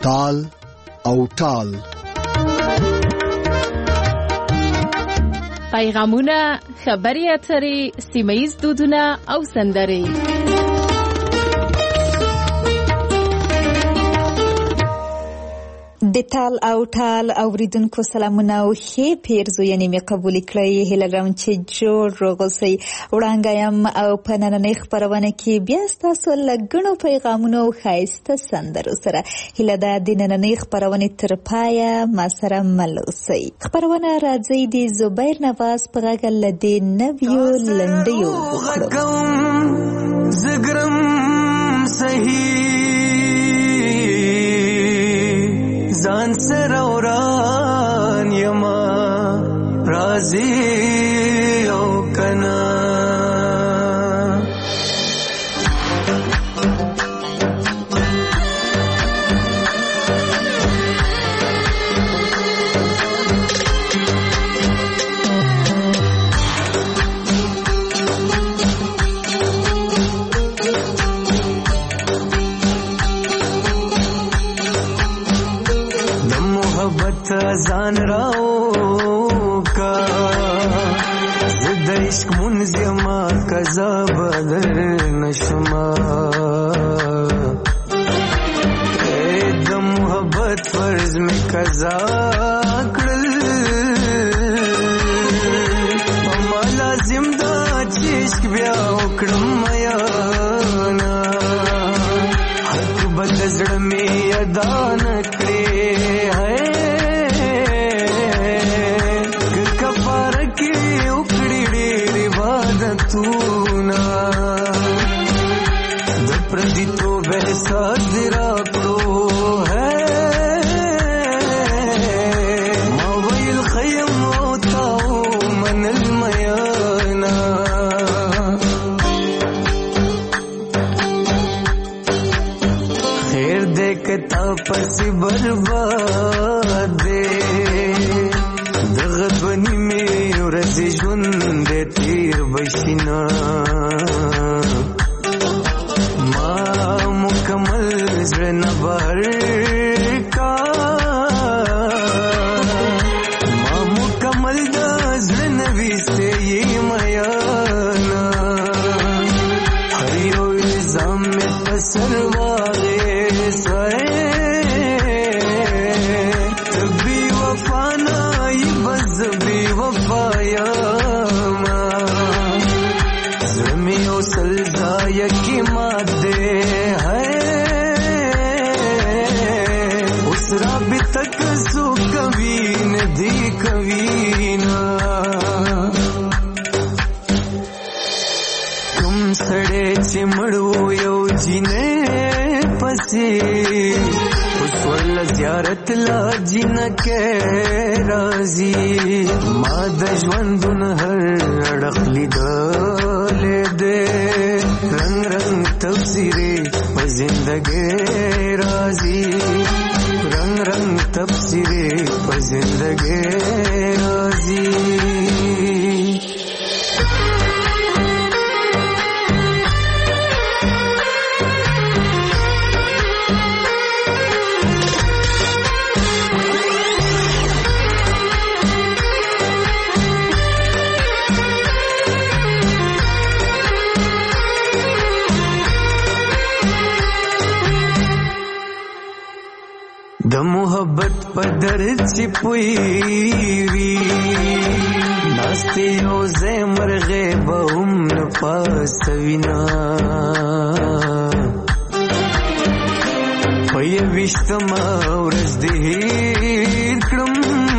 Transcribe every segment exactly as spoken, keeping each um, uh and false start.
تال او ټال. پیغامونه، خبري اترې، سیمه‌ییز دودونه او سندرې. د تال او ټال اوریدونکو سلامونه او ښې پیرزوینې مې قبول کړئ. هیله لرم چې جوړ روغ اوسئ. وړاندې یم او په نننۍ خپرونه کې بیا ستاسو له ګڼو پیغامونو او ښایسته سندرو سره. هیله ده د نننۍ خپرونې تر پایه ما سره مل اوسئ. خپرونه راځي د زبیر نواز په غږ له دې نویو لنډیو وکړو. زګرم صحیح ځان سره وران یما راضي او کنا ځان راو کا زد عشق منزما کذا بدل نشما د محبت فرض میں قضا کړل ما لازم دا عشق بیا وکړم یا نا حق بدزړ می ادا نکړې پسی برباد دے دغدونی میں ورزی ژوند تیر بشینا ما مکمل زړه نه بهر کا ما مکمل د زړه نه ویسته یې میانا هر یو الزام مې په سر واغې سوی یکی ماده ہے اس رابط تک سو کبھی ندی کبھی نا تم سڑے چمڑو یو جینے پسی اس ول زیارت لا جن کے رازی ما د ژوندون هر اړخ لیدلې دې رنگ رنگ تفسیرے په زندګۍ راځي رنگ رنگ تفسیرے په زندګۍ راځي د محبت په درد چې پوي وي ناستې او زه مرغې به هم نه پاسوینا په یویشتمه ورځ دې هېر کړم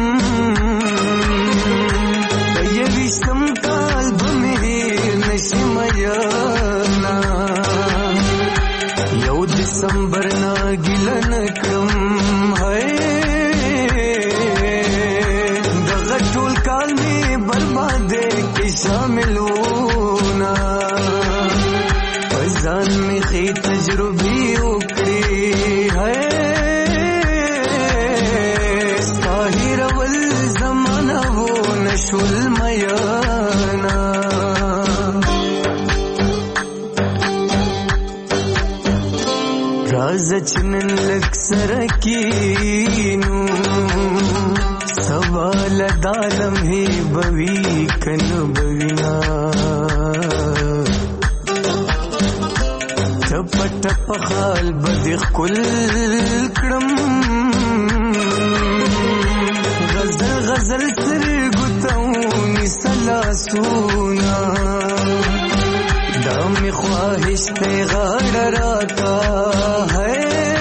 په یویشتم کال به مې هېر نشي میانا یو دسمبر نه ګیله نه کړم شامل ہونا پزان میں خی تجربی اکڑی ہے ساہر ول زمانہ وہ نشول میانا راز چنن لک سرکینو سوال دالم ہی بوی کن بوینا ٹپ ٹپ خال بدخ کل کرم غزل غزل سر گتاونی سلاسونا دام خواہش تے غاڑ راتا ہے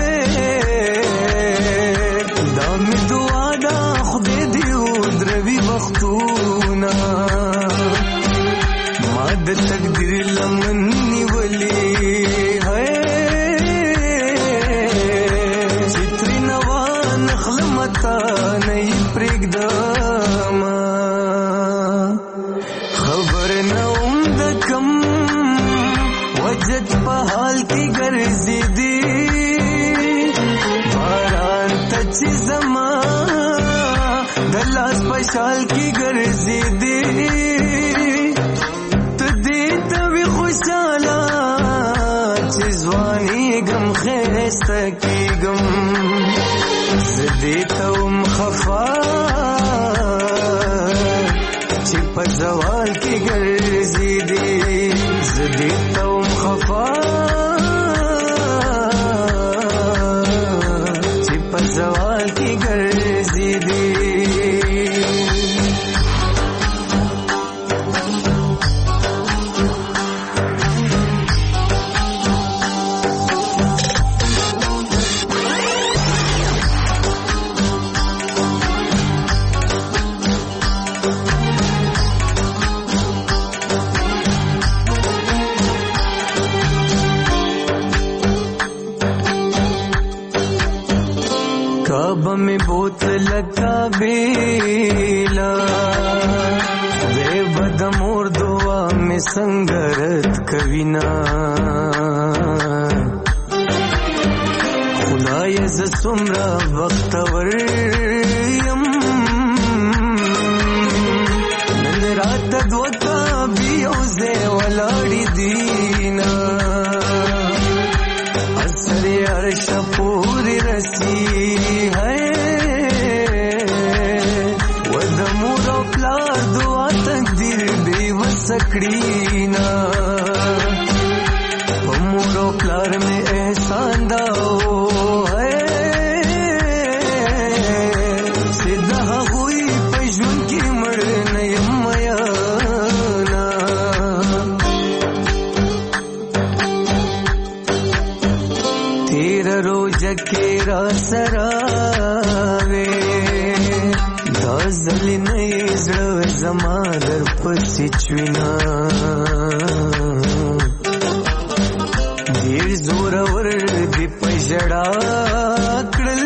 دام دعا دا خدای دیو دروی وختونا ماد تقدیر لمنی ولی ہے چتری نوان خلمتا نئی پریگ داما خبر نوم دکم وجد پہال کی گرزی دی باران تچی زمان دلاس پشال کی گرزی دی تدی توی خوشالا چیزوانی گم خیستا کی گم زدی توم خفا چی پزوال کی گرزی دی زدی توم خفا چی پزوال کی گرزی دی کعبہ میں بوتل لگا بیلا بے بدم اور دعا میں سنگرت کوینا خدای ز سمرا وقت وریم نن رات دوتا بیوزے ولاڑی دینا اثر عرش پوری رسی ہے ودمور و پلار دعا تقدیر بے وسکڑینا ومور و پلار میں احسان داو ہے سیدہ ہوئی پجن کی مڑ نیم میانا تیرا روج کیرا سراوے دا زلی نیزر زما در پسی چوینا دیر زور ور دی پجڑا کڑل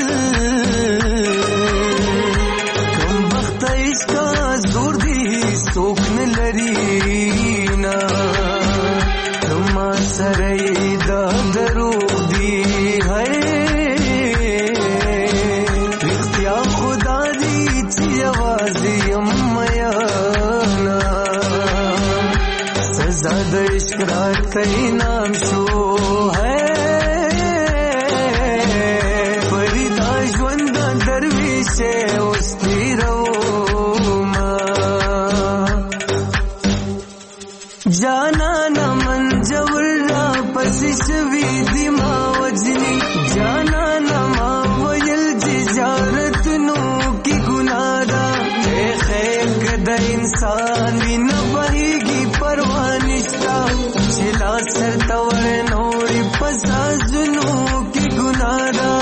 کم بخت اس کا زور دی سوکن لرینا کما سرئی دا درو دی ہے رختیا خدا دی چی آوازی امیانا سزا دا عشق رات کئی نام شو ہے فریدا ژوند درویش اوس تیروما جانا نمن جور را پسی شوی دی ما وجنی جانا نما ویل ججارت نو کی گنادا اے خیر کدا انسان وی نبہی گی پروانشتا چلا سر تور نوری پسا زنو کی گنادا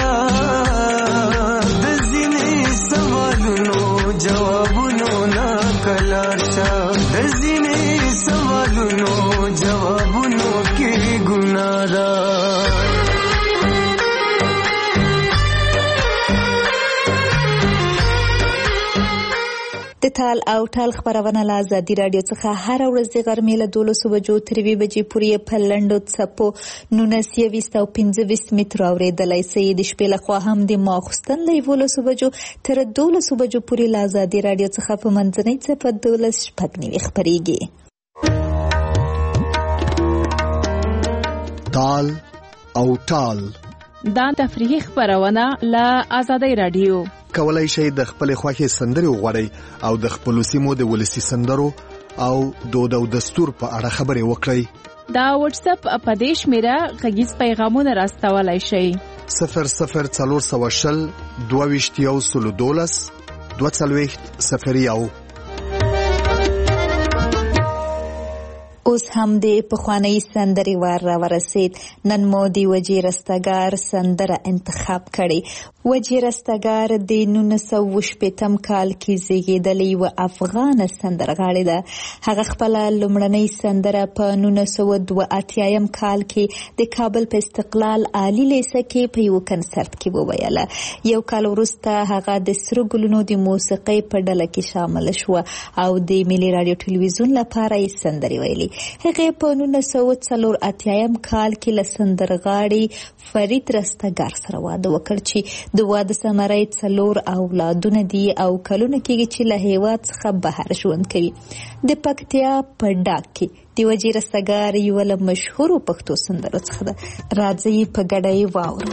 دزینے سوالنو جوابنو نا کلاشا دزینے سوالنو جوابنو کی گنادا د تال او ټال خبرونه له ازادي راډیو څخه هر ورځ د غرمې له دولسو بجو تر یوې بجې پورې په لنډو څپو نولس یویشت او پنځه ویشت مترو اورېدلی سئ. د شپې لخوا هم د ماخوستن له یولسو بجو تر دولسو بجو پورې له ازادي راډیو څخه په منځنۍ څپه دولس شپږ نوي خپرېږي. تال او ټال دا تفریحي خبرونه له آزادۍ رادیو. کولای شئ د خپل خوښي سندرې وغواړئ او د خپل سیمو د ولسی سندرو او دود او دستور په اړه خبرې وکړئ. دا واتس اپ اپدیش میرا غږیز پیغامونه راستولای شئ. صفر صفر څلور سوه شل دوه ویشت یو سلو دولس دوه څلوېښت صفر یو. اوس هم د پخوانی سندري وار را ورسید. نن مو دی وجیر استګار سندره انتخاب کړي. وجیر استګار د نولس سوه شپږم کال کې زیږیدلې و افغان سندرغاړې ده. هغه خپل لومړنۍ سندره په نولس سوه دوه اتیا کال کې د کابل په استقلال عالی لیسه کې په یو کنسرت کې وویله. یو کال وروسته هغه د سرو ګلونو د موسیقۍ په ډله کې شامل شو او د ملي رادیو ټلویزیون لپاره یې سندرې ویلي. هغه په نولس سوه څلور اتیا کال کې له سندرغاړي فرید رستګار سره واده وکړ چې د واده ثمره څلور اولادونه دي او کلونه کېږي چې له هیواد څخه بهر ژوند کوي. د پکتیا په ډاک کې د وجیر استګار یو له مشهورو پښتو سندرو څخه ده. راځي په ګډه یې واورو.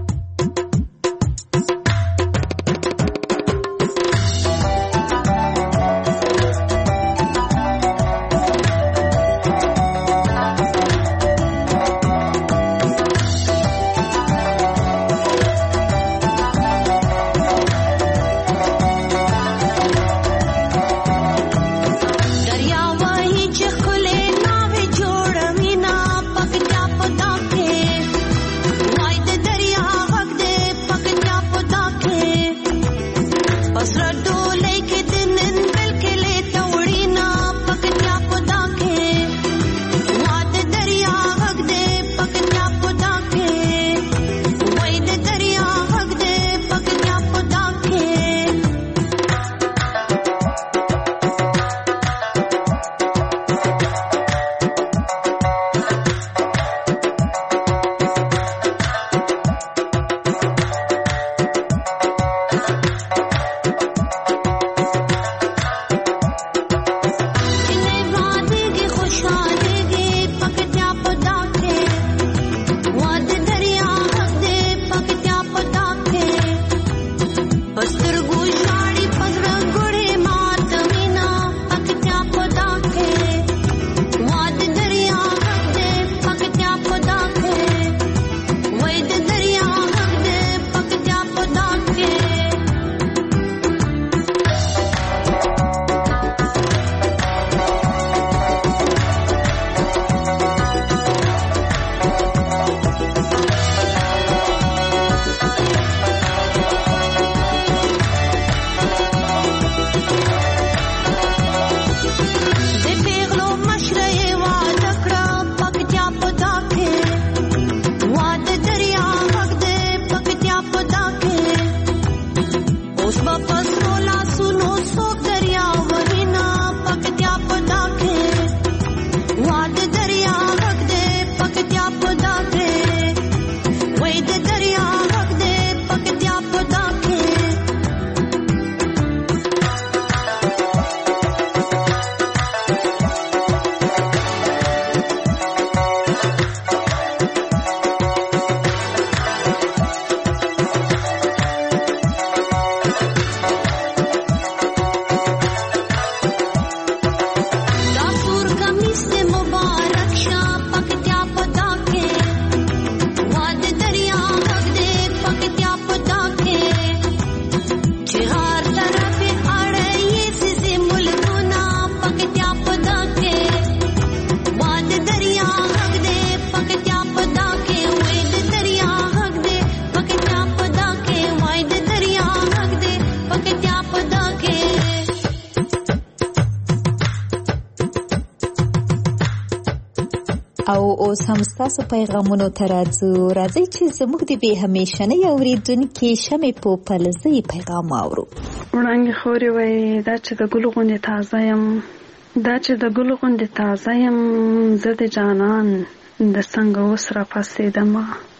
او اوس هم ستاسو پیغامونو ته راځو. راځئ چې زموږ د بې همیشنۍ اورېدونکي شمې پوپلزۍ پیغام واورو. وړانګې خورې وایي دا چې د ګلو غوندې تازه یم دا چې د ګلو غوندې تازه یم زه د جانان د څنګه اوس را پاڅېدم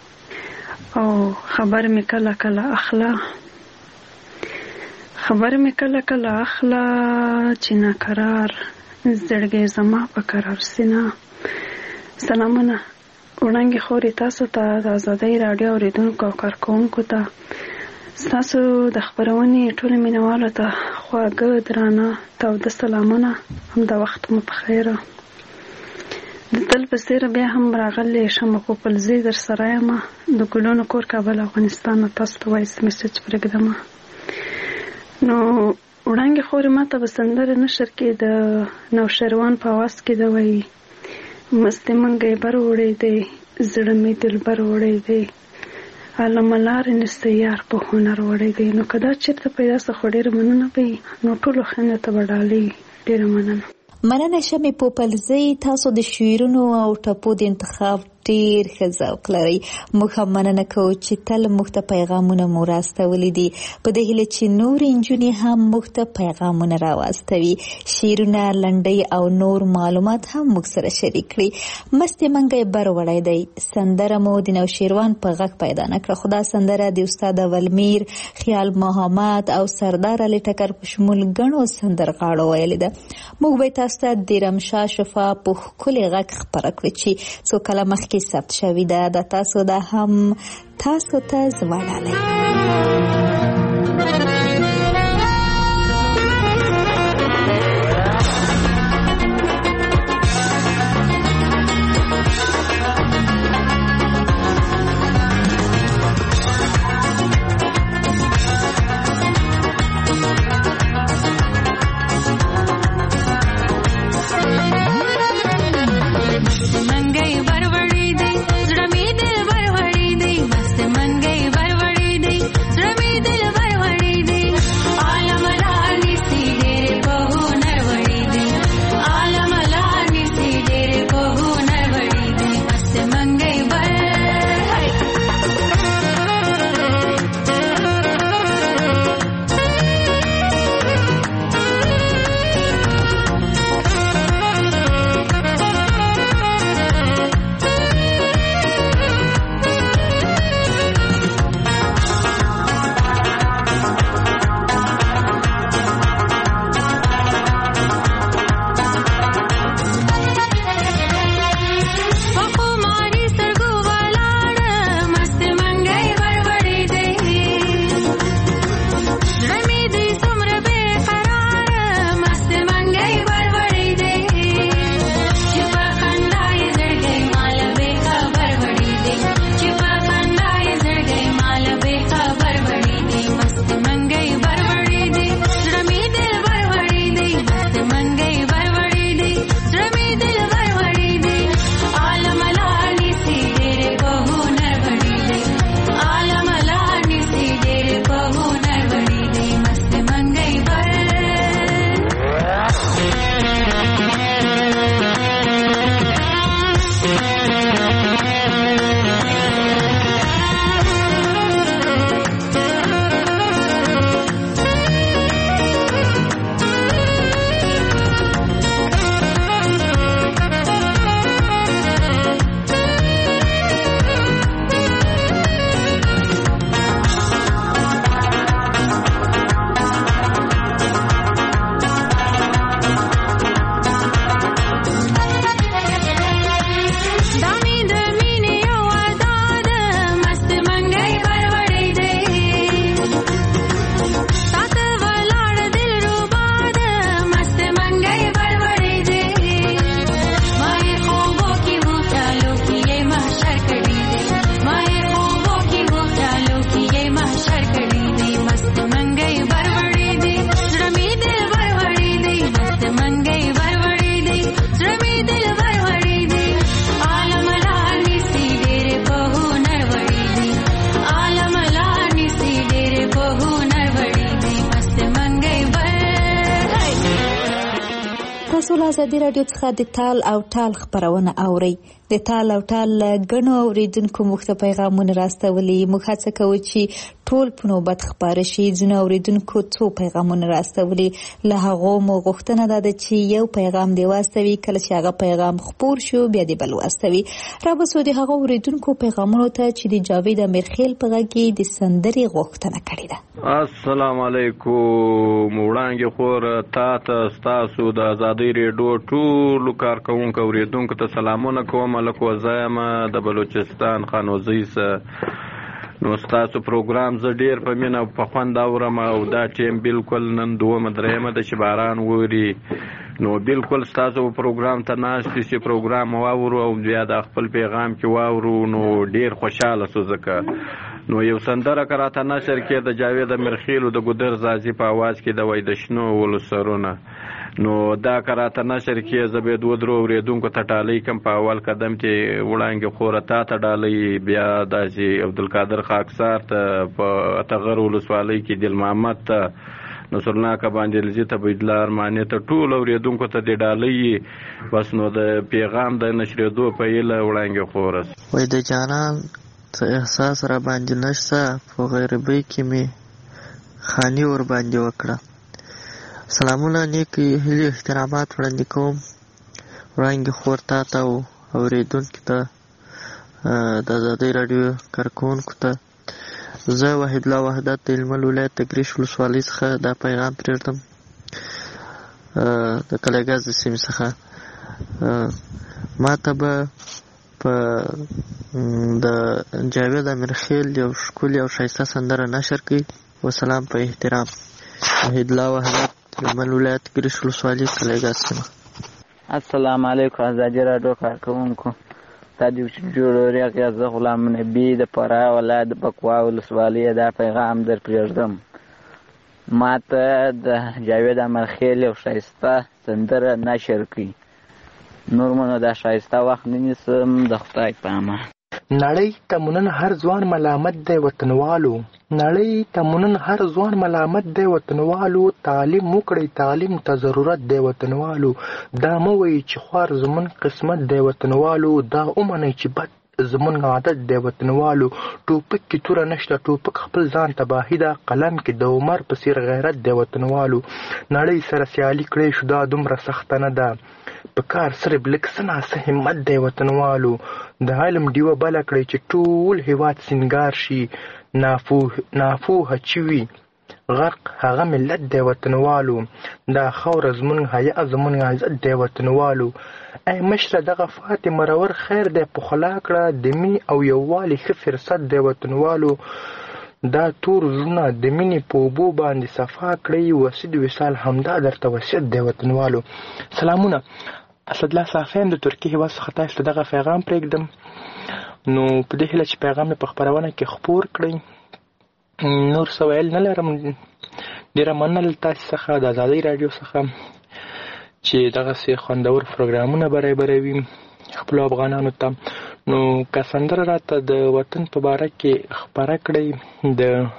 او خبر مې کله کله اخله خبر مې کله کله اخله چې ناقرار زړګی زما په قرار سینه. سلامونه وړانګې خورې تاسو ته د آزادۍ راډیو اورېدونکو او کارکوونکو ته ستاسو د خپرونې ټولو مینوالو ته خواږه درانه تاوده سلامونه. همدا وخت مو په خیره. د تل په څېر بیا هم راغلی شمه پوپلزۍ در سره یم د ګلونو کور کابل افغانستان. تاسو ته وایس میسج پرېږدمه. نو وړانګې خورې ما ته به سندرې نشر کې د نوشروان په اواز کې ده وایي مستې منګی بر وړی دی زړه مې دلبر وړی دی عالمه لارې نسته یار په هنر وړی دی. نو که دا چېرته پیدا سه خو ډېره مننه به وي. نو ټولو خویندو ته به ډالۍ ډېره مننه. مننه شمې پوپلزۍ. تاسو د شعرونو او ټپو د انتخاب ډیر ښه ذوق لري. موږ هم مننه کوو چې تل موږ ته پیغامونه مو راستولي دي. په دې هیله چې نور نجونې هم موږ ته پیغامونه راواستوي، شعرونه، لنډۍ او نور معلومات هم موږ سره شریک کړي. مستې منګی بر وړی دی سندره مو د نوشیروان په غږ پیدا نه کړه. خو دا سندره د استاد اولمیر، خیال محمد او سردار علي ټکر په شمول ګڼو سندرغاړو ویلې ده. موږ به تاسو ته د رمشا شفا په ښکلي غږ خپره کړو چې څو کله مخکې کې ثبت شوی ده. د تاسو دا هم تاسو ته زما ډالۍ. ازادي راډیو څخه د تال او ټال خبرونه اوري. د تال او ټال غنو اوریدونکو موږ ته پیغامونه راستولي. موږ هڅه کوو چې ټول په نوبت خبره شي. ځینې اوریدونکو څو پیغامونه راستولي. له هغو مو غوښتنه ده چې یو پیغام دی واستوي. کله چې هغه پیغام خپور شو بیا دی بل واستوي. را بسو د هغه اوریدونکو پیغامونو ته چې د جاوید امیرخیل په غږ کې د سندرې غوښتنه کړې ده. السلام علیکم. وړاندې خور تا ته ستاسو د آزادۍ ریډیو ټول کارکونکو اوریدونکو ته سلامونه کوم. ملک وزایم د بلوچستان خانوزی سه. نو ستاسو پروګرام زه ډیر په مینه او په خوند اورم او دا ټیم بالکل نن دومره درېیمه ده چې باران ووري. نو بالکل ستاسو پروګرام ته ناستې چې پروګرام واورو او بیا د خپل پیغام کې واورو نو ډیر خوشحاله سو. ځکه نو یو سندره که راته نشر کې د جاوید امیرخیل د ګودر زازي په آواز کې د وای د شنو ولو سرونه، نو دا که راته نشر کې زه به دوه درو اورېدونکو ته ډالۍ کم په اول قدم کې وړانګې خوره تا ته ډالۍ، بیا داسې عبدالقادر خاکسار ته په اتغر ولسوالۍ کې دل محمد ته، نصرالله کباندلزي ته، بيدلا ارماني ته، ټول اورېدونکو ته د ډالۍ. بس نو د پیغام د نشرېدو په هیله وړانګې خوره وای د جانان څه احساس را باندې نشته، په غیربۍ کې مې خاني ور باندې وکړه. سلامونه، نیکی هیلې احترامات وړاندې کوم وړانګې خور تا ته او اورېدونکو ته د ازادۍ راډیو کارکوونکو ته. زه وحید الله وحدت د هلمند ولایت د ګریش ولسوالۍ څخه دا پیغام پرېږدم د کلیګاز د سیمې څخه. ما ته به په د جاوید امیرخیل یو ښکلې او ښایسته سندره نشر کړئ. وسلام په احترام، وحید الله وحدت هلمند ولایت ګریش ولسوالۍ کلیګاز سیمه. السلام علیکم ازادي راډیو کارکوونکو، دا د جوړوري غزه غلام نبی د فراه ولایت د بکوا ولسوالۍ دا پیغام در پرېږدم. ما ته د جاوید امیرخیل یو ښایسته سندره نشر کړي. نور منو دا ښایسته وخت نه نیسم، د خدای په امان. نړۍ ته مونن هر ځوان ملامت دی وطنوالو، نړۍ ته مونن هر ځوان ملامت دی وطنوالو، تعلیم وکړئ تعلیم ته ضرورت دی وطنوالو، دا مه وایئ چې خوار زمون قسمت دی وطنوالو، دا ومنئ چې بد زمون عادت دی وطنوالو، ټوپک کې توره نشته ټوپک خپل ځان تباهي ده، قلم کې د عمر په څیر غیرت دی وطنوالو، نړۍ سره سیالي کړئ شو دا دومره سخته نه ده، په کار صرف لږ څه ناڅه همت دی وطنوالو، د علم ډیوه بله کړئ چې ټول هېواد سینګار شي، ناپوهه چې وي غرق هغه ملت دی وطنوالو، دا خاوره زمونږ حیا زمونږ عزت دی وطنوالو. ای مشره دغه فاتح مرور خیر دی پخلا کړه، د مینې او یووالي ښه فرصت دی وطنوالو، دا تور زړونه د مینې په اوبو باندې صفا کړئ، وسید وصال همدا درته وصیت دی وطنوالو. سلامونه، اسدالله صافی د ترکیې هېواد څخه تاسو ته دغه پیغام پرېږدم. نو په دې هیله چې پیغام مې په خپرونه کې خپور کړئ. نور څه ویل نه لرم، ډېره مننه تاسو څخه د ازادۍ راډیو څخه چې دغسې خوندور پروګرامونه برابروي خپلو افغانانو ته. نو که سندره راته د وطن په باره کې خپره کړئ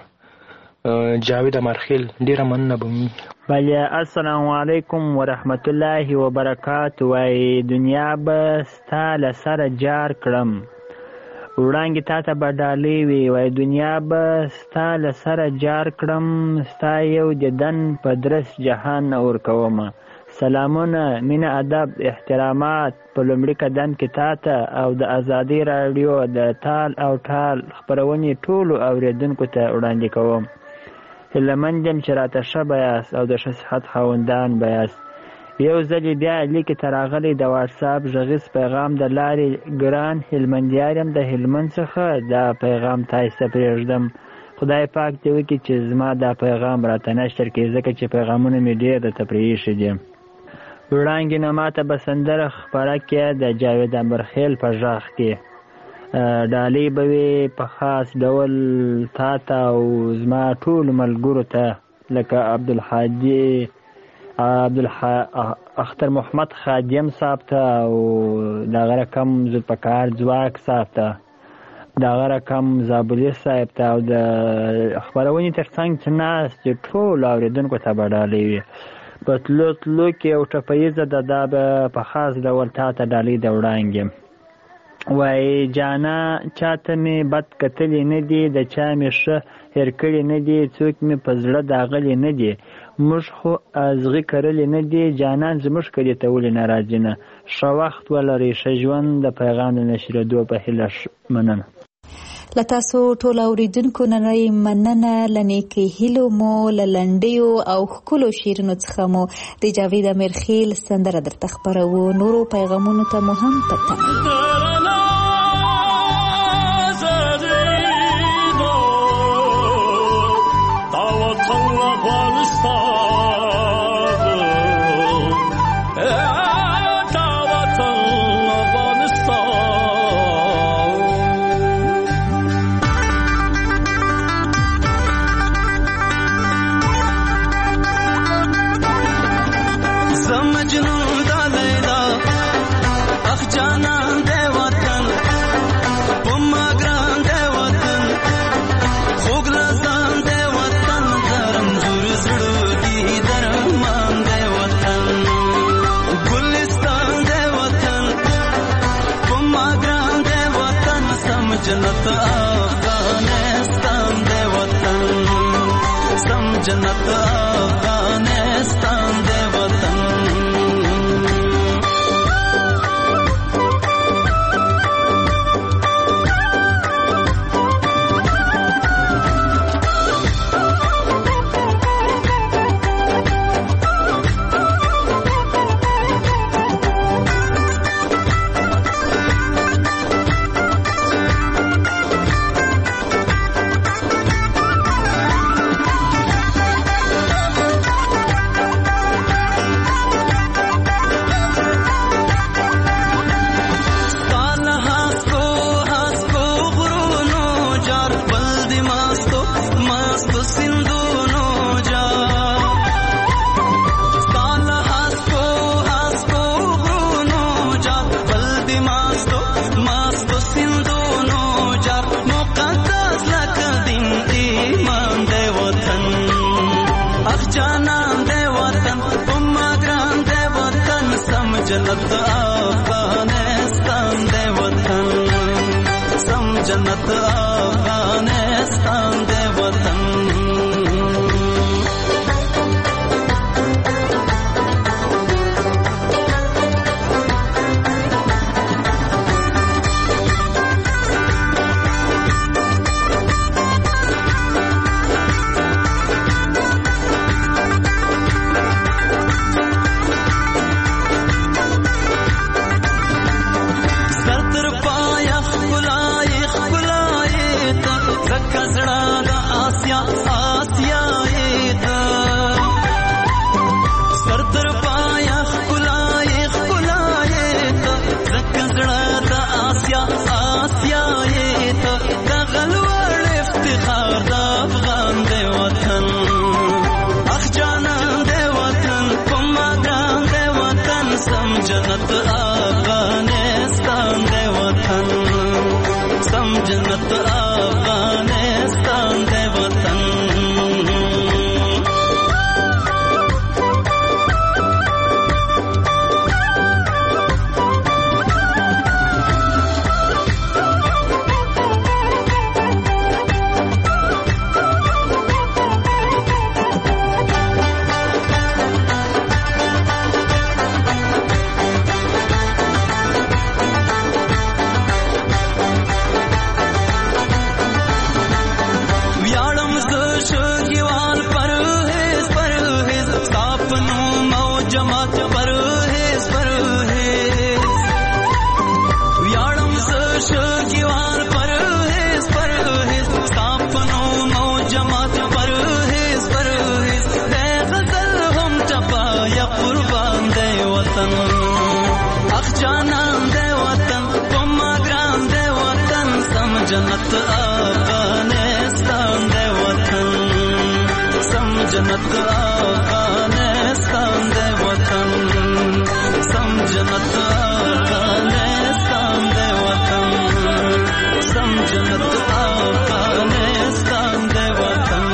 د جاوید امیرخیل، ډېره مننه به مې. بله، السلام علیکم ورحمت الله وبرکاتو. وای دنیا به ستا له سره جار کړم، وړانګې تا ته به ډالۍ وي، وای دنیا به ستا له سره جار کړم، ستا یو دیدن په درس جهان ورکومه. سلامونه، مینه، ادب، احترامات په لومړي قدم کې تا ته او د ازادۍ راډیو د تال او ټال خپرونې ټولو اورېدونکو ته وړاندې کوم. هیلهمند یم چې راته ښه به یاست او د ښه صحت خاوندان به یاست. یو ځلې بیا لیکې ته راغلی د واټساپ غږیز پیغام د لارې ګران هلمندیار یم د هلمند څخه دا پیغام تاسو ته پرېږدم. خدای پاک دې وکړي چې زما دا پیغام راته نشر کړي، ځکه چې پیغامونه مې ډېر درته پرېښي دي. وړانګې نه ما ته به سندره خپره کړې د جاوید امیرخیل په غږ کې، ډالۍ به وي په خاص ډول تا ته او زما ټولو ملګرو ته، لکه عبدالحادي اختر محمد خادم صاحب ته او دغه رقم ذوالفقار ځواک صاحب ته، دغه رقم زابلي صاحب ته او د خپرونې تر څنګ چې ناست چې ټولو اورېدونکو ته به ډالۍ وي. په تلو تلو کې یو ټپیزه ده، دا به په خاص ډول تا ته ډالۍ د وړانګې. وای جانا چاته مې بد کتلی نه دي، د چا مې ښه هېر کړي نه دي، څوک مې په زړه داغلی نه دي، موږ خو ازغي کرلی نه دي، جانان زموږ کلي ته ولې نه راځي نه. ښه وخت ولرئ، ښه ژوند، د پیغام د نشرېدو په هیله مننه. له تاسو ټول اوریدونکو نړۍ مننه. له نیکې هیلو مو، له لنډیو او ښکلو شعرونو څخه مو د جاوید امیرخیل سندره درته خپروو، نورو پیغامونو ته مو هم په تمه. جنت افغانستان دے وطن سم جنت افغانستان دے وطن جنت افغانستان دے وطن سم جنت افغانستان دے وطن جنت افغانستان دے وطن سم جنت افغانستان دے وطن جنت افغانستان دے وطن سم جنت افغانستان دے وطن سم جنت افغانستان دے وطن سم جنت افغانستان دے وطن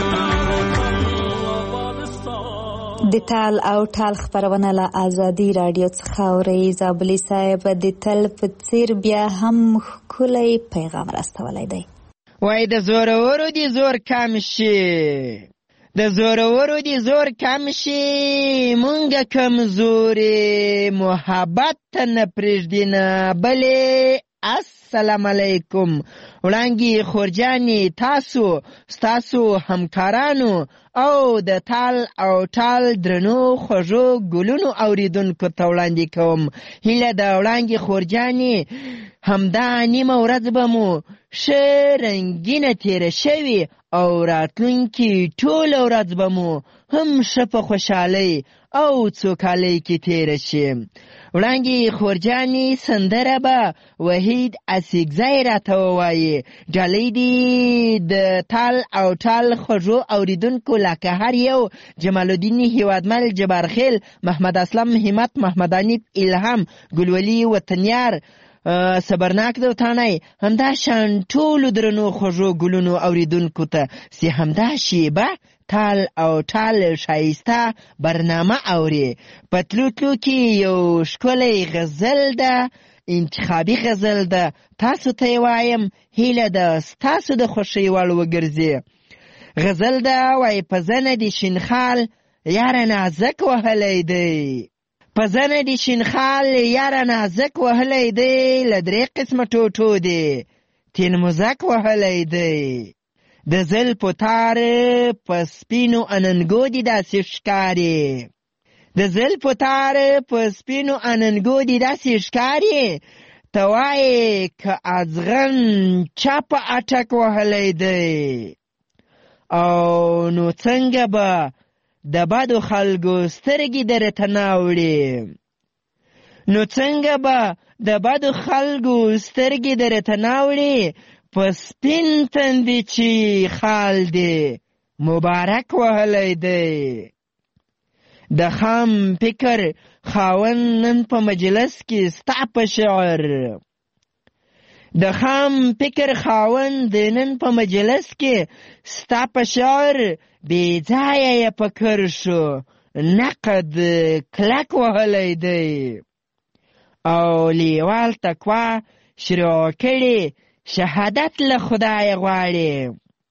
د تال او ټال خبرونه له ازادي رادیو څخه اورئ. زابلي صاحب د تل په څیر بیا هم ښکلی پیغام راستولی دی. وای د زورورو دي زور کم شي د زورورو دي زور کم شي مونږه کمزوري محبت ته نه پرېږدي نه بلې السلام علیکم. وړانګې خورجانې تاسو ستاسو همکارانو او د تال او ټال درنو خوږو ګلونو اوریدونکو ته وړاندې کوم هیله د وړانګې خورجانې همدا نیمه ورځ به مو ښه رنګینه تېره شوې او راتلونکي ټوله ورځ به مو هم ښه په خوشحالۍ او څوکالۍ کې تېره شي. وړانګې خورجانې سندره به وحید اڅکزی راته ووایي. ډالۍ دې د تال او ټال خوږو اوریدونکو لکه هر یو جمال الدین هیوادمل جبارخیل محمد اسلم همت محمد انیب الهام ګلولي وطنیار صبرناک دوتانی همدا شان ټولو درنو خوږو ګلونو اوریدونکو ته چې همدا شیبه تال او ټال ښایسته برنامه اوري. په تلو تلو کې یو ښکلی غزل ده انتخابي غزل ده. تاسو ته یې وایم هیله ده ستاسو د خوښۍ وړ وګرځي. غزل ده وایي په زنه دې شینخال یاره نازک وهلی دی، په زنه دې شینخال یاره نازک وهلی دی، له درې قسمه ټوټو دی تین مزک وهلی دی. د زلفو تار په سپینو اننګو دې داسې ښکاري، د زلفو تار په سپینو اننګو دې داسې ښکاري، ته وایې که ازغن چا په اټک وهلی دی. او نو څنګه به د بدو خلکو سترګې درته ناوړي، نو څنګه به د بدو خلکو سترګې درته ناوړي، په سپین تندي چې خال دی مبارک وهلی دی. د خام فکر خاوند نن په مجلس کې ستا په شعر، د خام فکر خاوند نن په مجلس کې ستا په شعر، بې ځایه یې فکر شو نقد کلک وهلی دی. او لیوال تقوا شروع کړي شهادت له خدای غواړي،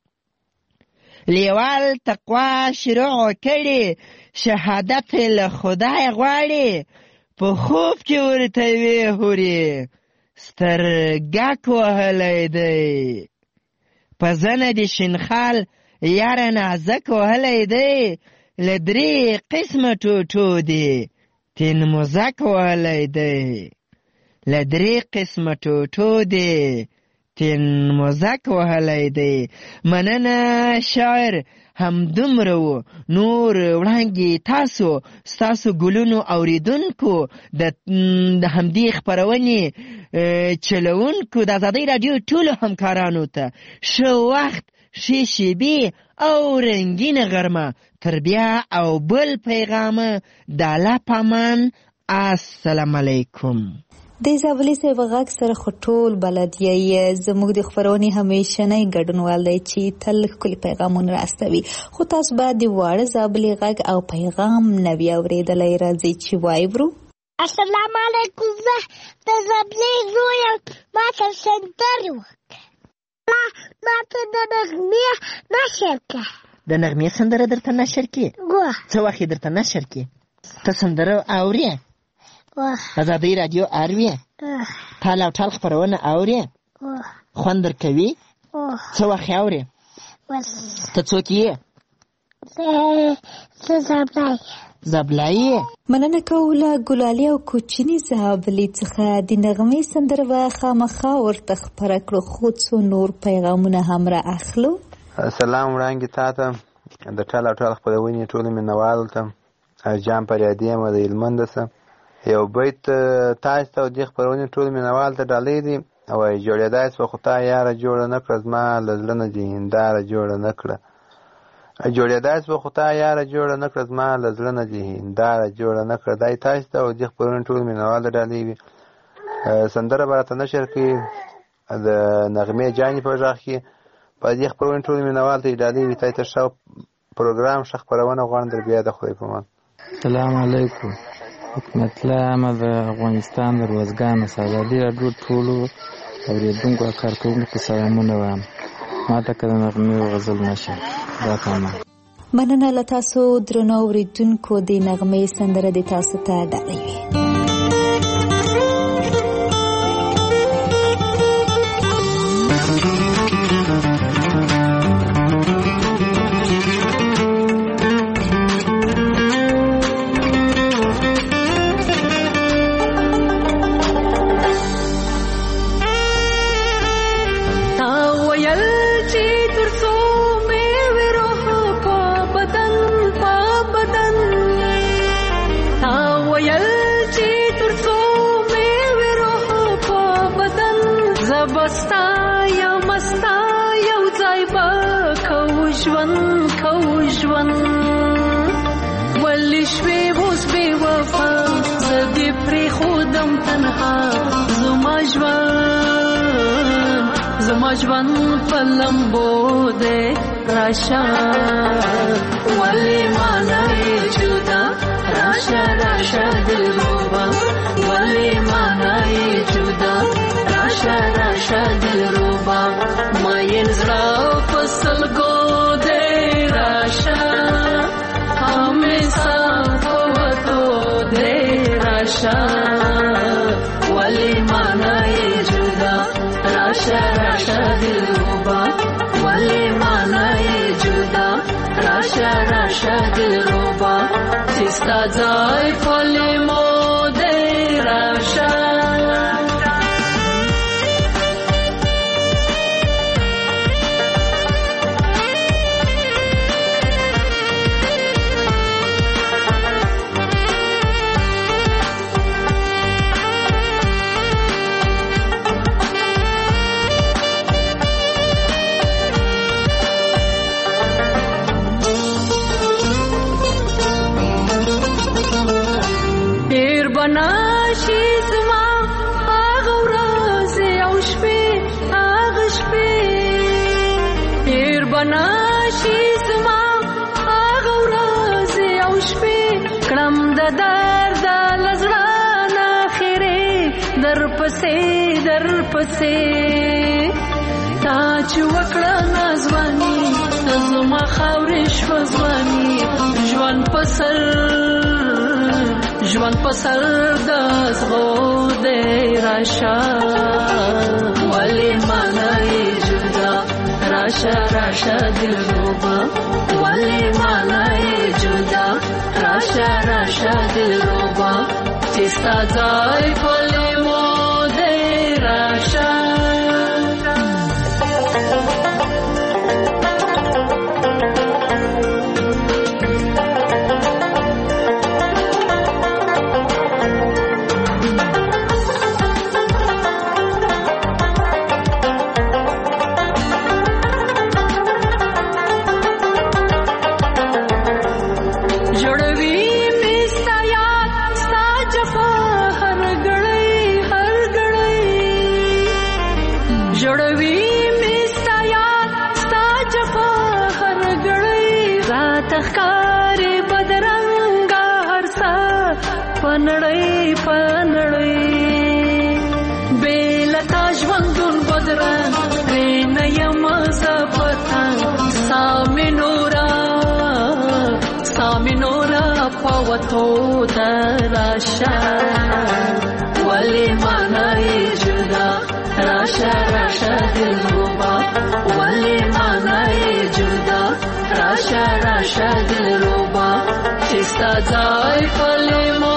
لیوال تقوا شروع کړي شهادت له خدای غواړي، په خوب کې ورته وی هوري سترګک وهلی دی. په زنه دې شینخال یاره نازک وهلی دی، له درې قسمه ټوټو دی تین مزک وهلی دی، له درې قسمه ټوټو دی تین مزک وهلی دی. مننه شاعر همدومره و. نور وړاندې تاسو ستاسو ګلونو اوریدونکو د همدې خپرونې چلونکو د ازادۍ راډیو ټولو همکارانو ته ښه وخت، ښې شیبې او رنګینه غرمه. تر بیا او بل پیغامه د الله په امان. السلام علیکم. د زابلي صاحب غږ سره خو ټول بلد یې، زموږ د خپرونې همیشنی ګډونوال دی چې تل ښکلي پیغامونه راستوي، خو تاسو باید د واړه زابلي غږ او پیغام نه وي اورېدلی. راځئ چې واورو. السلام علیکم، زه د زابلي زوی یم، ما ته سندرې وکړه، ما ته د نغمې نشر کړه. د نغمې سندره درته نشر کړي؟ څه وخت یې درته نشر کړي؟ ته سندره اورې؟ ازادۍ راډیو اورې؟ تال او ټال خپرونه اورې؟ خوند درکوي؟ څه وخت اورې؟ ته څوک یې؟ زه زابلی. زابلی؟ مننه کوو له ګلالي او کوچني زابلي څخه. د نغمې سندره به خامخا ورته خپره کړو، خو څو نور پیغامونه هم را اخلو. سلام وړاندې تا ته د ټال او ټال خپرونې ټولو مینوالو ته. جان پریادي یم د هلمند څخه. یو بیت تاسو ته او دې خپرونې ټولو مینوالو ته ډالۍ دي. وایي جوړېدای سوه خو تا یاره جوړه نه کړه، زما له زړه نه دې هنداره جوړه نه کړه. جوړېدای سوه خو تا یاره جوړه نه کړه، زما له زړه نه دې هنداره جوړه نه کړه. دا یې تاسو ته او دې خپرونې ټولو مینوالو ته ډالۍ وي. سندره به راته نشر کړي د نغمې جانې په غږ کې. په دې خپرونې ټولو مینوالو ته یې ډالۍ وي. تاسو ته ښه پروګرام، ښه خپرونه غواړم. در بیا د خدای په امان. السلام علیکم. حکمت الله یم د افغانستان د روزګانو څخه. ازادي راډیو ټولو اورېدونکو او کارکوونکو سلامونه وایم. ما ته که د نغمې غزل نشر دا کامه. مننه له تاسو درنو اورېدونکو. د نغمې سندره د تاسو ته ډالۍ وي. زما ژوند په لمبو دی راشه، ولې مانا یې جدا راشه راشه دلربا، ولې مانا یې جدا راشه راشه دلربا ماین زړه فصل ګو دی راشه همیشه پوتو دی راشه ولی مانای جدا راشه راشه دلربا ولی مانای جدا راشه راشه دلربا چستا ځای پلی مو دی راشه ناشي زما هغه ورځې او شپې هغه شپې هېر به ناشي زما هغه ورځې او شپې کړم د درده له زړه نه خیرې درپسې درپسې تا چې وکړه نازواني د زما خاورې شوه ځواني ژوند په سر ژوند په سر د زغو دی راشه ولې مانای جدا راشه راشه دلربا ولې مانای جدا راشه راشه دلربا چې ستا ځای پلی مو دی راشه پنړی پنړی بیلتا ژوندون بدران رین یم زپتان سامی نورا سامی نورا پوتو دراشا ولی مانای جدا راشا راشا دلربا ولی مانای جدا راشا راشا دلربا چستا ځای پلی مو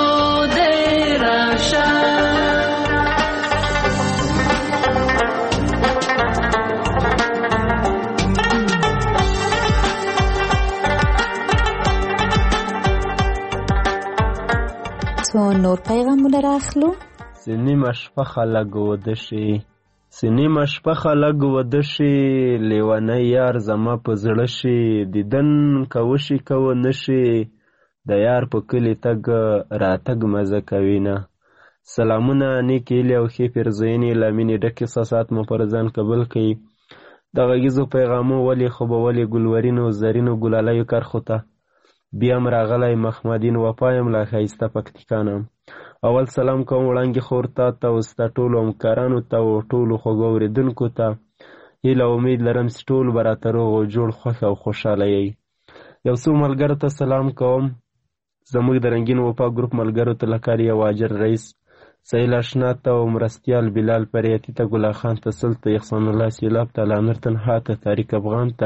څو نور پیغامونه راخلو. سنیمه شپه خلک وده شي سنیمه شپه خلک وده شي لیونی یار زما په زړه شي دیدن که وشي که ونه شي د یار په کلي تګ راتګ مزه کوي نه. سلامونه نیکې هیلې او ښې پیرزوینې له مینې ډک احساسات مو پر ځان قبول کوي. د غږیزو پیغامو ولې خو به ولې ګلورینو زرینو ګلالیو کرښو ته بیا م راغلی محمدین وفا یم له ښایسته پکتیکانه. اول سلام کوم وړانګې خور تا ته او ستا ټولو همکارانو ته او ټولو خوږو اورېدونکو ته هیله او امید لرم چې ټول به راته روغ او جوړ خوښ او خوشحاله یئ. یو څو ملګرو ته سلام کوم. زموږ د رنګین وفا ګروپ ملګرو ته لکاري او واجر رئیس سهیل اشنا ته او مرستیال بلال پریاتي ته ګلا خان ته سل ته احسان الله سیلاب ته لامر تنها ته طارق افغان ته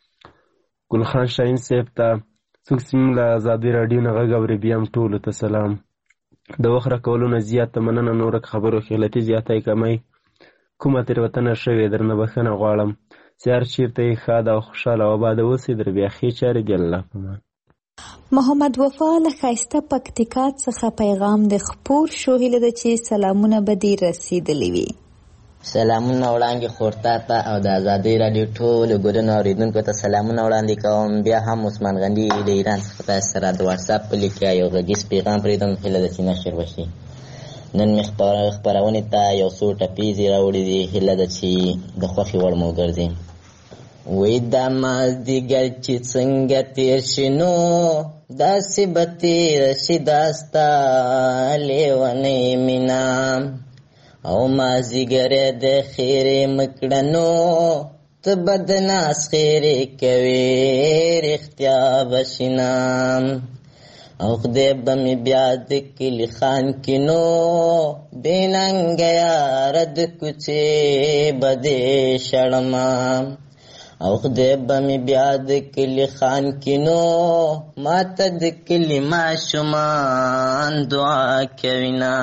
ګلخان شاهین صاحب ته څوک چې موږ له ازادي راډیو نه غږ اوري بیا هم ټولو ته سلام. د وخت راکولو نه زیاته مننه. نوره خبرو خیالتي زیاتی کمی کومه تېروتنه شوې درنه بښنه غواړم. چې هر چېرته یې ښاد او خوشحاله او آباده اوسئ. در بیا ښې چارې دي. الله پامان. محمد وفا له ښایسته پکتیکا څخه پیغام د خپور شو. هیله ده چې سلامونه به دې رسېدلي وي. سلامونه وړاندې خورتا ته او د ازادۍ راډیو ټولو ګډونو اورېدونکو ته سلامونه وړاندې کوم. بیا هم عثمان غني د ایران څخه تاسو سره د واټساپ په لیک کې یو غږیز پیغام پرېږدم. هیله ده چې نشر وشي. نن مې خپرونې ته یو څو ټپیزې راوړي دي. هیله ده چې د خوښې وړ مو وګرځي. وی دا مازدیګر چې څنګه تېر شي نو داسې به تېره شي دا ستا لیونۍ مینه او مازیګری د خیرې مکړنو ته بدناس خیرې کوې رښتیا بشینه او خدای به مې بیا د کلي خان کې نو بې ننګه یاره د کوڅې به دې شړمه او خدای به مې بیا د کلي خان کې نو ماته د کلي ماشومان دعا کوینه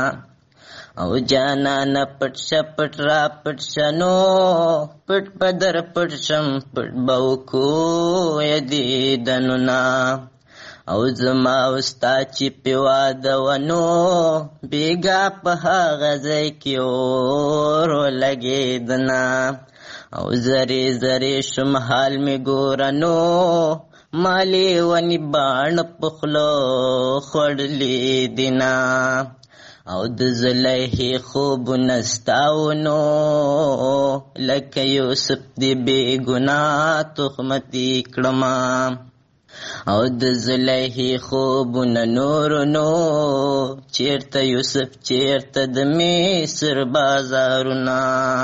او جانانه پټ شه پټ را پټ شه نو پټ به در پټ شم پټ به وکو دیدنونه او زما او ستا چې پې واده ونو بېګا په هغه ځای کې اور ولګېدنه او زرې زرې شم حال مې ګوره نو مالې ونې باڼه په خوله خوړلې دینه او د زلیخې خوبونه ستا ونو لکه یوسف دې بې ګناه تهمتې کړمه او د زلیخې خوبونه نورو نو چیرته یوسف چیرته د مصر بازارونه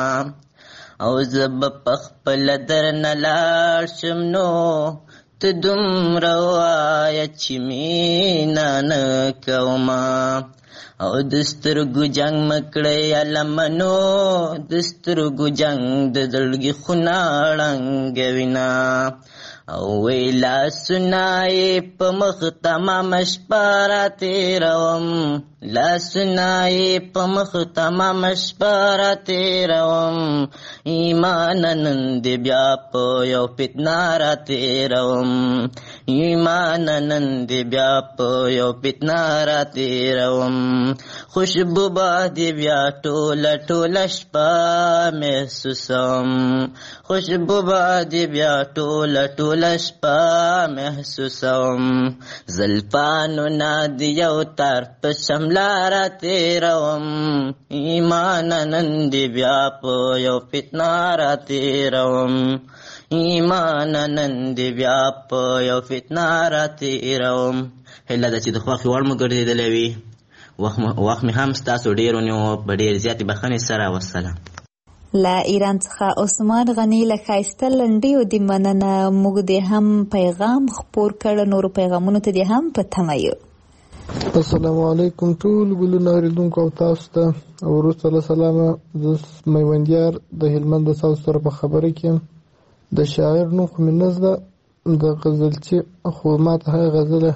او زه به پخپله درنه لاړ شم نو ته دومره وایه چې مینه نه کومه او د سترګو جنګ مه کړئ علمنو د سترګو جنګ د زړګي خونه ړنګوینه او وی لاسونه یې په مخ تمامه شپه راتېروم لاسونه یې په مخ تمامه شپه راتېروم ایمانه نن دې بیا په یو فتنه راتېروم ایمانه نن دې بیا په یو فتنه راتېروم خوشبو به دې بیا ټوله ټوله شپه محسوسوم خوشبو به دې بیا ټوله ټوله شپه محسوسوم زلفانو نه د یو تار په شمله راتېروم ایمانه نن دې بیا په یو فتنه راتېروم ایمانه نن دې بیا په یو فتنه راتېروم هیله ده چې د خوښې وړ مو ګرځېدلی وي وخت مې هم ستاسو ډېر ونیو په ډېر زیاتې بښنې سره وسلام له ایران څخه عثمان غني له ښایسته لنډیو دې مننه موږ دې هم پیغام خپور کړ نورو پیغامونو ته دې هم په تمه یو السلام علیکم ټول ګلونه اورېدونکو او تاسو ته وروسته له سلامه زه میوندیار د هلمند د ساوث سره په خبره کې یم د شاعر نوم خو مې نه زده د غزلچي خو ماته هغه غزله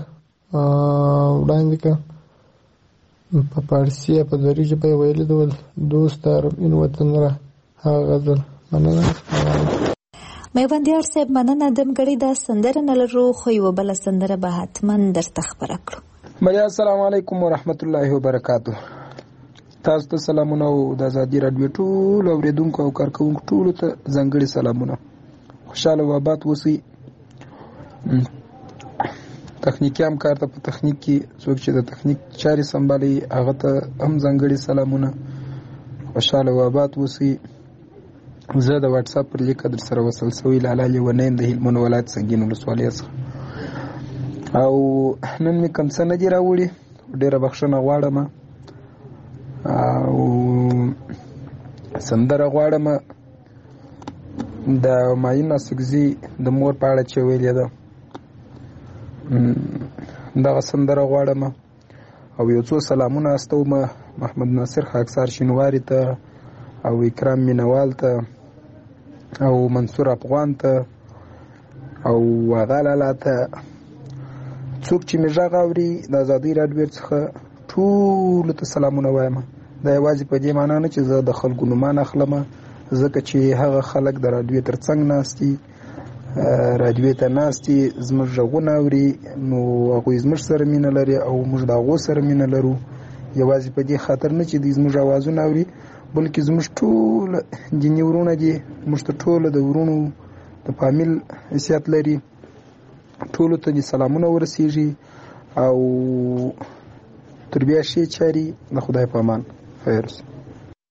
وړاندې کړه په فارسي په دري ژبه یې ویلي ده دوست دارم این وطن را هغه غزل مننه میوندیار صاحب مننه دمګړې دا سندره نه لرو خو یوه بله سندره به حتما درته خپره کړو بیا السلام علیکم ورحمت الله وبرکاتو تاسو ته سلامونه او د ازادي راډیو ټول اوریدونکو او کارکونکو ټولو ته ځانګړي سلامونه خوشاله و آباد اوسئ تخنیکي همکار ته په تخنیک کې څوک چې د تخنیک چارې سمبالي هغه ته هم ځانګړي سلامونه خوشاله و آباد اوسئ زه د واتس اپ پر لیکه در سره وصل سوی لاله لیونی یم د هلمند ولایت سنګین ولسوالۍ څخه او نن مې کوم څه نه دي راوړي ډېره بخښنه غواړم او سندره غواړم د ماین اسکزي د مور په اړه چې ویلې ده دغه سندره غواړم او یو څو سلامونه استوم محمد ناصر خاکسار شینواري ته او اکرام مینوال ته او منصور افغان ته او غالاله ته څوک چې مې غږ اوري د ازادۍ راډیو څخه ټولو ته سلامونه وایم دا یوازې په دې معنا نه چې زه د خلکو نومان اخلم ځکه چې هغه خلک د راډیو تر څنګ ناستي راډیو ته ناستي زموږ غږونه اوري نو هغوی زموږ سره مینه لري او موږ د هغو سره مینه لرو یوازې په دې خاطر نه چې دوی زموږ اوازونه اوري بلکې زموږ ټول دیني ورونه دي موږ ته ټوله د ورونو د فامیل حیثیت لري ټولو ته دې سلامونه ورسیږي او تر بیا ښې چارې د خدای په امان خیر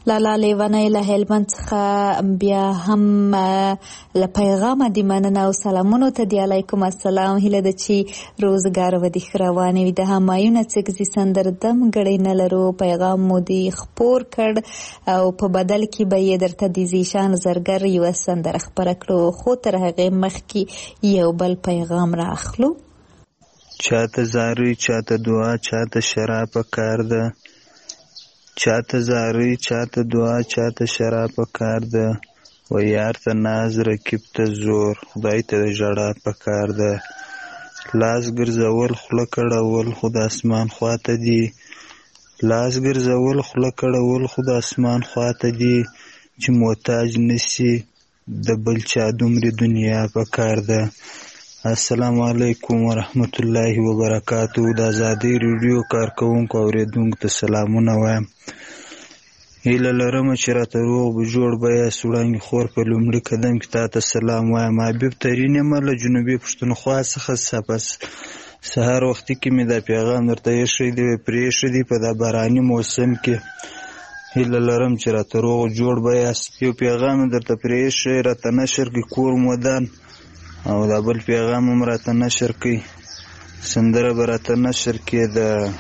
لالا لیوانای له هلمند څخه بیا هم له پیغامه د مننه او سلامونو ته دی علیکم السلام هیله ده چې روزګار و د ښه روانې وي د همایون څکزي سندر دم ګړی نه لرو پیغام مو دی خپور کړ او په بدل کې به یې درته د زیشان زرګر یوه سندره خپره کړو خو تر هغې مخکې یو بل پیغام را اخلو. چاته زاری چاته دعا چاته شراب کار ده چاته زاری چاته دعا چاته شراب پکار ده و یار ته ناز رکیب ته زور خدای ته ژړا پکار ده لاس ګرځول خوله کړول خو د اسمان خواته دي لاس ګرځول خوله کړول خو د اسمان خواته دي چې محتاج نسی د بل چا دومره دنیا پکار ده. السلام علیکم ورحمت الله وبرکاتہ. د آزادی ریډیو کارکونکو اوریدونکو ته سلامونه وایم. هیله لرم چې راته روغ به جوړ به یاست. وړانګې خور په لومړي قدم کې تا ته سلام وایم. حبیب ترین یم له جنوبي پښتونخوا څخه په سهار وختي کې مې دا پیغام درته ایښی دی پرېښی دی په دا باراني موسم کې. هیله لرم چې راته روغ جوړ به یاست. یو پیغام درته پرېښی راته نشر کړي کور مودان او دا بل پیغام هم راته نشر کړي سندره به راته نشر کړي د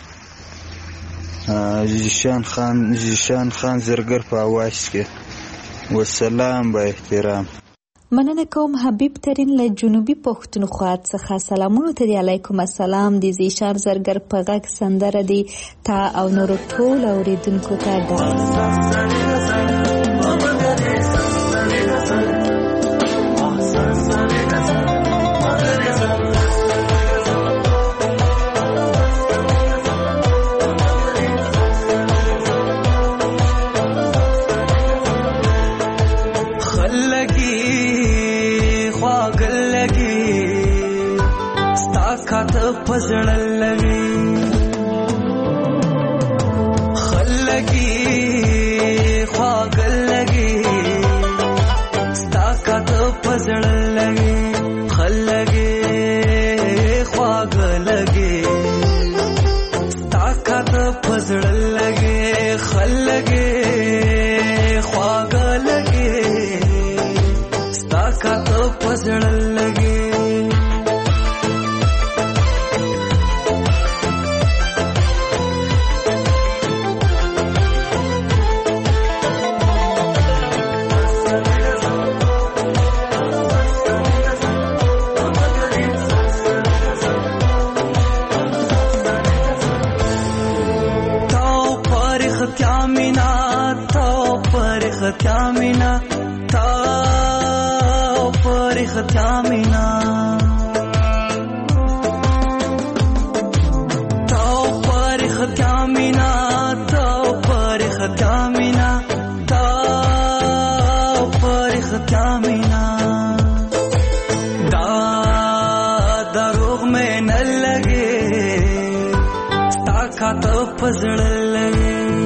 زیشان خان زیشان خان زرګر په اواز کې. والسلام با احترام. مننه کوم حبیب ترین له جنوبي پښتونخوا څخه سلامونو ته دی علیکم السلام د زیشان زرګر په غږ سندره دی تا او نورو ټول اوریدونکو ته دا پزړل لګي خلګي خواګل لګي ستا کاته پزړل لګي خلګي خواګل لګي ستا کاته پزړل لګي خلګي خواګل لګي ستا کاته پزړل لګي. क्या मीना था पर क्या मीना था पर क्या मीना था पर क्या मीना था पर क्या मीना दा दरोग में न लगे ताकत पजड़ लगे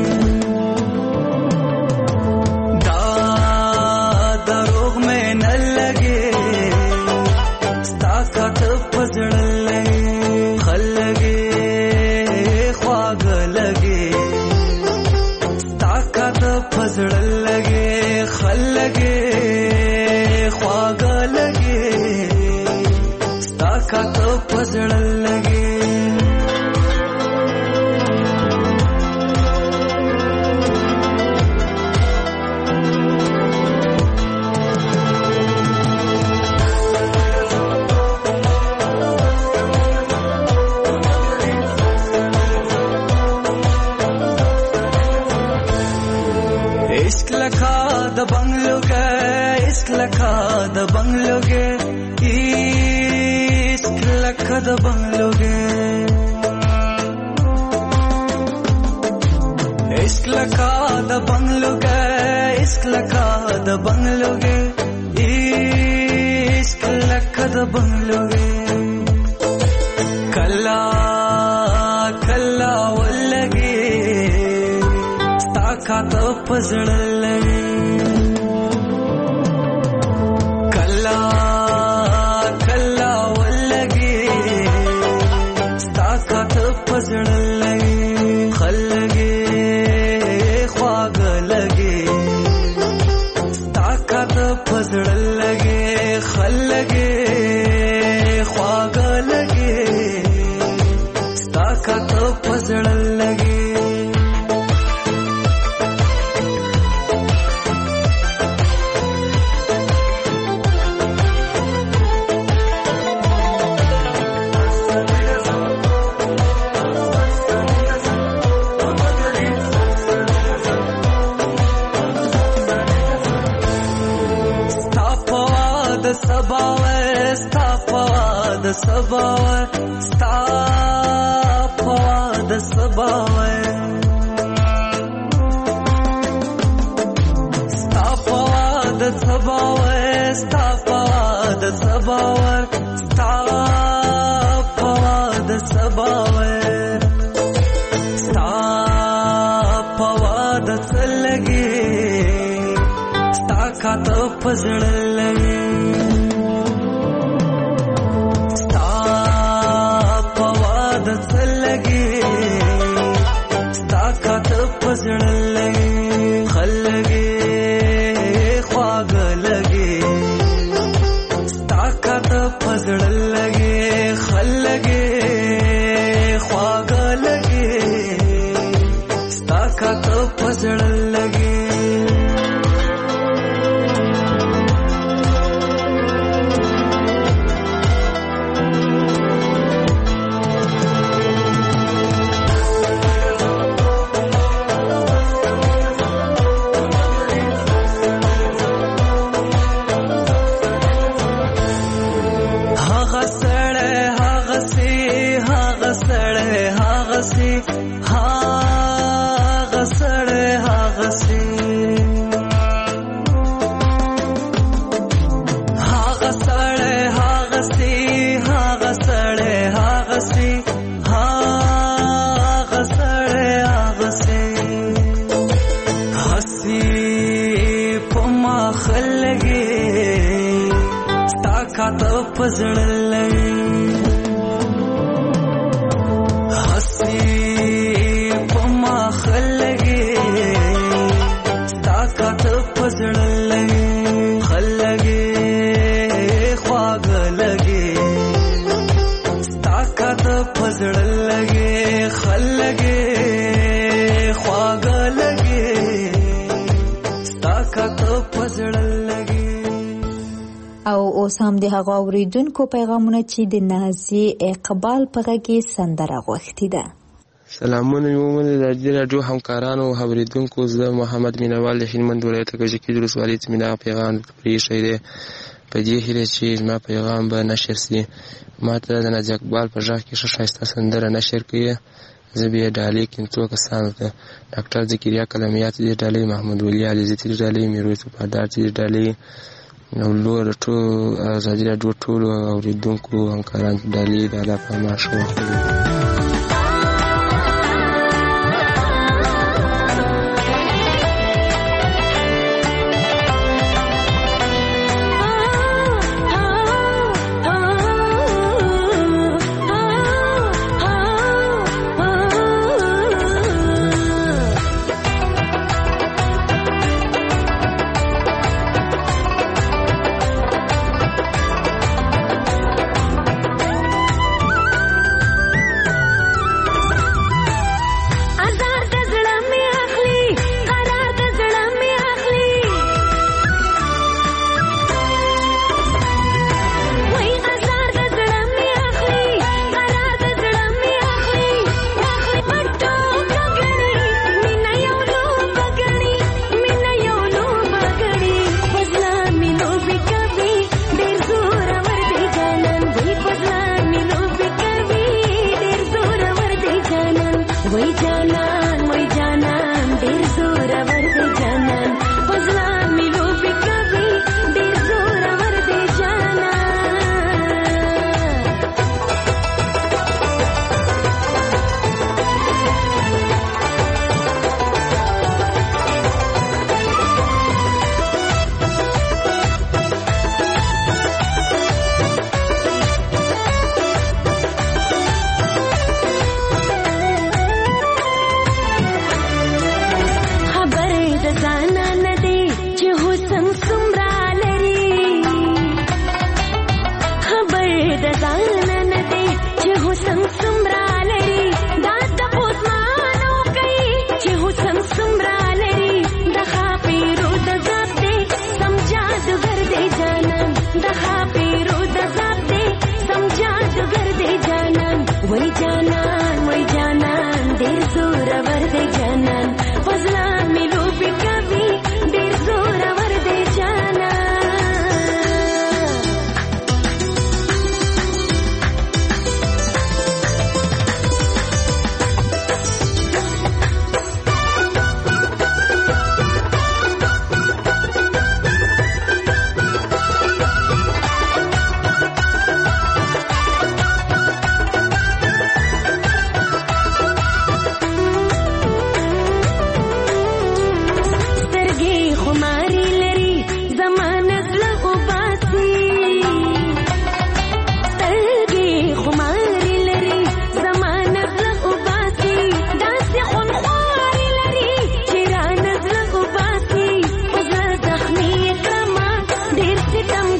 द बंगलोगे इश्क लख द बंगलोगे इश्क लखा द बंगलोगे इश्क लखा द बंगलोगे इश्क लख द बंगलोगे कल्ला कल्ला वल्लगे ताका तो पजड़ लगे पजड़ लगे खलगे ख्वाग लगे خلګي خلګي خواږه لګي ستا کته پزړل لګي Sabawe sta pawad sabawe sta pawad sabawe sta pawad sabawe sta pawad sabawe sta pawad sabawe sta pawad salagi sta kata pazhadalagi خلګي خواږه لګي ستا کته پزړل لګي خلګي خواږه لګي ستا کته پزړل لګي اوس هم د هغه اوریدونکو پیغامونه چې د نازي اقبال په غږ سندره غوښتې ده. سلامونه یومل د دې راډیو همکارانو او اوریدونکو، زه محمد مینوال د هلمند ولایت کجکي د ولسوالۍ څخه پیغام پرېښی دی په دې هیله چې زما پیغام به نشر سي. ما ته د نازي اقبال په غږ کې ښه ښایسته سندره نشر کړې. زه به یې ډالۍ کړم څو کسانو ته: ډاکټر ذکریا کلمیات دې ډالۍ، محمد ولی علیزي دې ډالۍ، میرویس وفادار دې ډالۍ، نو لور ټول ازادي راډیو ټول اوریدونکو همکارانو ډالۍ د الله په امان شو.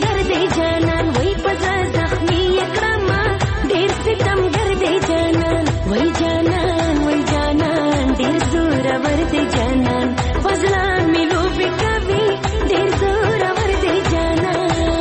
ستمګر دی جانان وای پزړه زخمي کړم ډېر ستمګر دی جانان وای جانان وای جانان ډېر زورور دی جانان فضلان مې لوبې کوي ډېر زورور دی جانان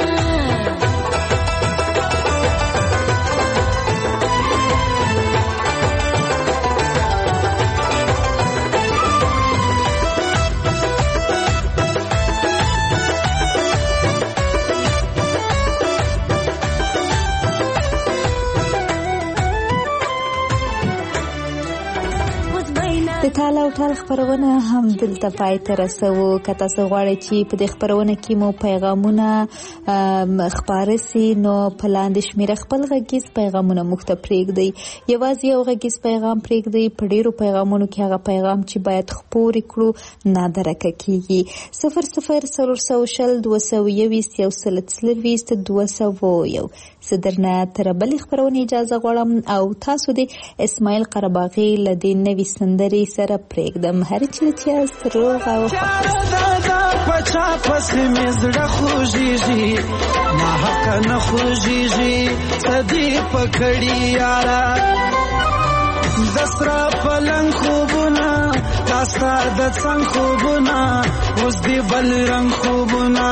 د ټال او ټال خبرونه هم دلته پای ته رسوو. که تاسو غواړئ چې په دې خبرونه کې مو پیغامونه خپاره سي نو په لاندې شمېره خپل غږیز پیغامونه موږ ته پرېږدئ. یوازې یو غږیز پیغام پرېږدئ. په ډېرو پیغامونو کې هغه پیغام چې باید خپور کړو نادرکه کېږي. صفر صفر څلور سوه شل دوه سوه یوویشت یو سل څلرویشت دوه سوه یو. زه درنه تر بلې خپرونې اجازه غواړم او تاسو د اسماعیل قرهباغي له دې نوې سندرې سره پرېږدم. هر چېرته یاست روغ او پچا پسې مې زړه خوږېږي ناحقه نه خوږېږي څه دې پکړي یاره د سره پلنګ خوبونه دا ستا د څنګ خوبونه اوس دې بل رنګ خوبونه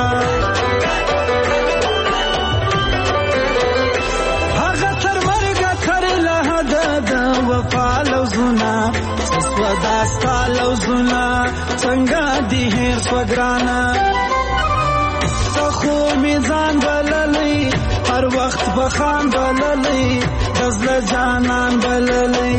هغه تر مرګه کرله ده د وفا لوزونه سودا ستا لوزونه څنګه دې هېر سوه ګرانه ته خو مې ځان بللی هر وخت به خان بللی د زړه جانان بللی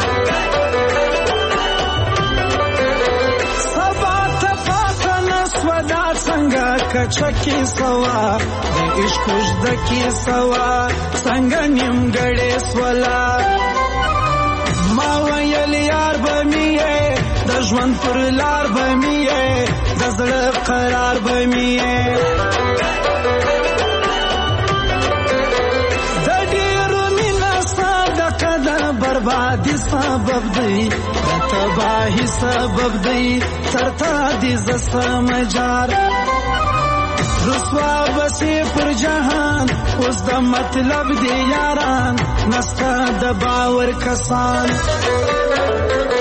سبا ته پاته نه سوه دا څنګه کچه کې سوه د عشق اوږده کې سوه څنګه نیمګړې سوله ما ویل یار به مې یې د ژوند پر لار به مې یې د زړه قرار به مې یې د ډېرو مینه صدقه د بربادي سبب دی د تباهي سبب دی تر تا دې زه سم جار رسوا بسې پر جهان اوس د مطلب دی یاران نسته د باور کسان